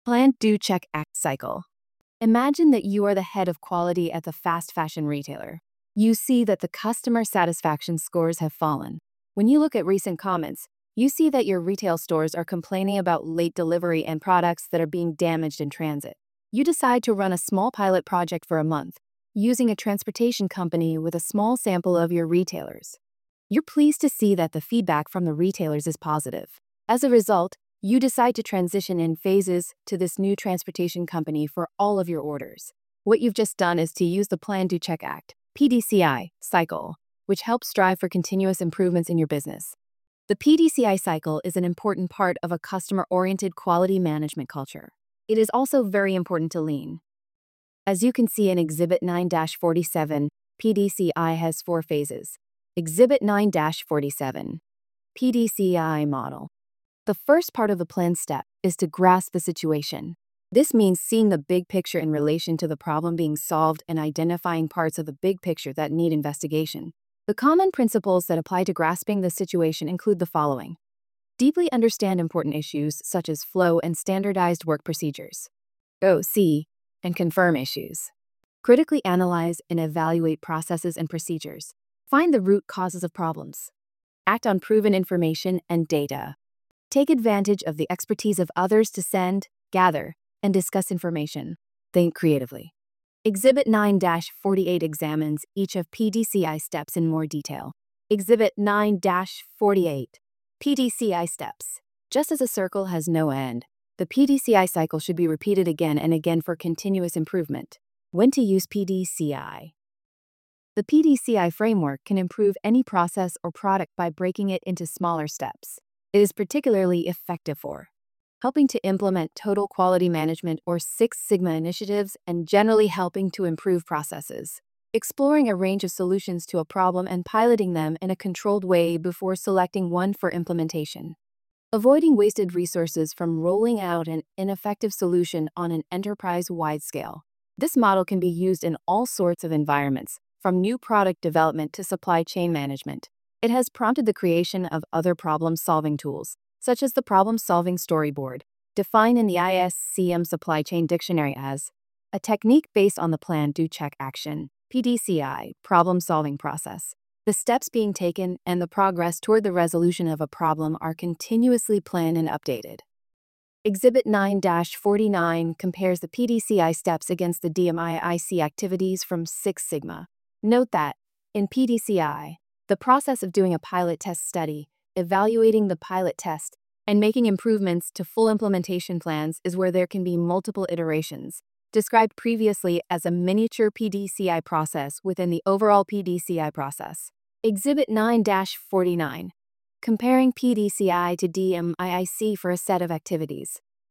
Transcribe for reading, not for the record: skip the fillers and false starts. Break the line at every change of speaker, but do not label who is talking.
Plan, do, check, act cycle. Imagine that you are the head of quality at the fast fashion retailer. You see that the customer satisfaction scores have fallen. When you look at recent comments, you see that your retail stores are complaining about late delivery and products that are being damaged in transit. You decide to run a small pilot project for a month, using a transportation company with a small sample of your retailers. You're pleased to see that the feedback from the retailers is positive. As a result, you decide to transition in phases to this new transportation company for all of your orders. What you've just done is to use the Plan, Do, Check, Act (PDCI) cycle, which helps strive for continuous improvements in your business. The PDCI cycle is an important part of a customer-oriented quality management culture. It is also very important to Lean. As you can see in Exhibit 9-47, PDCI has 4 phases. Exhibit 9-47, PDCI model. The first part of the plan step is to grasp the situation. This means seeing the big picture in relation to the problem being solved and identifying parts of the big picture that need investigation. The common principles that apply to grasping the situation include the following. Deeply understand important issues such as flow and standardized work procedures. Go see and confirm issues. Critically analyze and evaluate processes and procedures. Find the root causes of problems. Act on proven information and data. Take advantage of the expertise of others to send, gather, and discuss information. Think creatively. Exhibit 9-48 examines each of PDCI steps in more detail. Exhibit 9-48, PDCI steps. Just as a circle has no end, the PDCI cycle should be repeated again and again for continuous improvement. When to use PDCI? The PDCI framework can improve any process or product by breaking it into smaller steps. It is particularly effective for helping to implement total quality management or Six Sigma initiatives and generally helping to improve processes, exploring a range of solutions to a problem and piloting them in a controlled way before selecting one for implementation, avoiding wasted resources from rolling out an ineffective solution on an enterprise-wide scale. This model can be used in all sorts of environments, from new product development to supply chain management. It has prompted the creation of other problem-solving tools, such as the Problem-Solving Storyboard, defined in the ISCM Supply Chain Dictionary as a technique based on the Plan, Do, Check action, PDCI, problem-solving process. The steps being taken and the progress toward the resolution of a problem are continuously planned and updated. Exhibit 9-49 compares the PDCI steps against the DMIIC activities from Six Sigma. Note that, in PDCI, the process of doing a pilot test study, evaluating the pilot test, and making improvements to full implementation plans is where there can be multiple iterations, described previously as a miniature PDCI process within the overall PDCI process. Exhibit 9-49, comparing PDCI to DMIIC for a set of activities.